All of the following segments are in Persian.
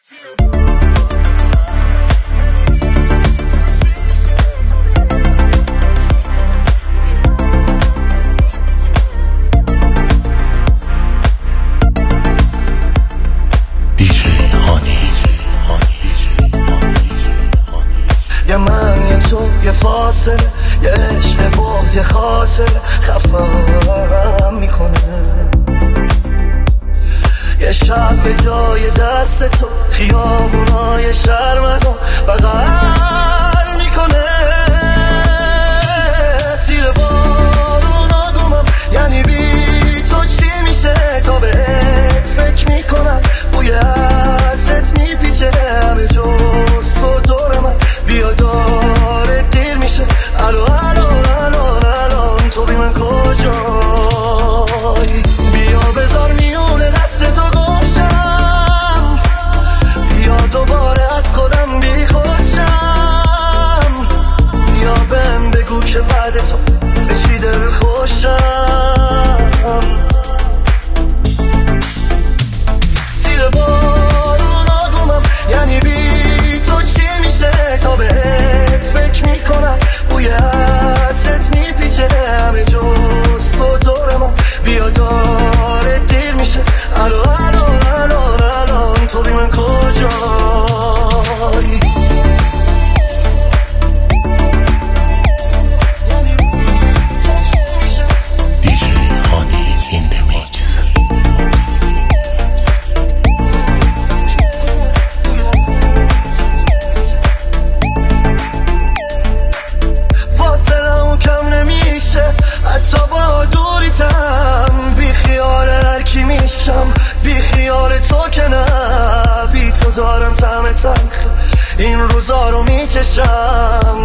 یه من یه تو یه فاصله، یه عشق بغض یه خاطر خفم میکنه. یه شب به جای دست تو خیابونای شرمدو بغل میکنه. زیر بارونا دومم یعنی بی تو چی میشه، تا بهت فکر میکنم بوی عطرت میپیچه همه جز تو دور من. بیا داره دیر میشه الان تو بی من کجایی؟ بیا بذار میونه دست تو گمشم، بیا دوباره از خودم بی خودشم. بیا بهم بگو که بعد تو به چی دل خوشم. زیر بارون آدومم یعنی بی تو چی میشه، تا بهت فکر میکنم بوی عطرت میپیچه همه جز تو دور من. بیا داره دیر میشه الان تو بی من کجایی؟ حتی با دوریتم بی خیال هرکی میشم، بی خیال تو که نه، بی تو دارم طعم تلخ این روزا رو میچشم.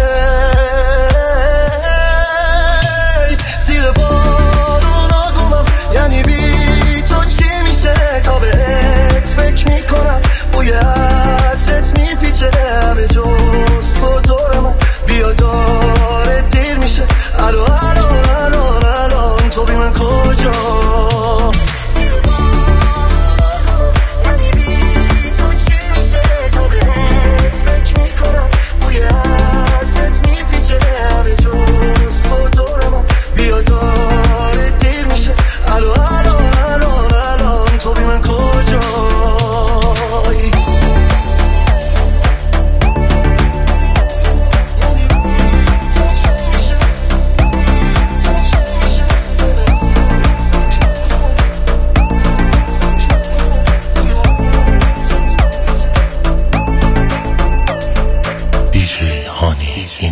زیر بارون آدومم یعنی بی تو چی میشه، تا بهت فکر میکنم بوی عطرت میپیچه همه جز تو دور من. بیا داره دیر میشه الان تو بی من کجا؟ Honey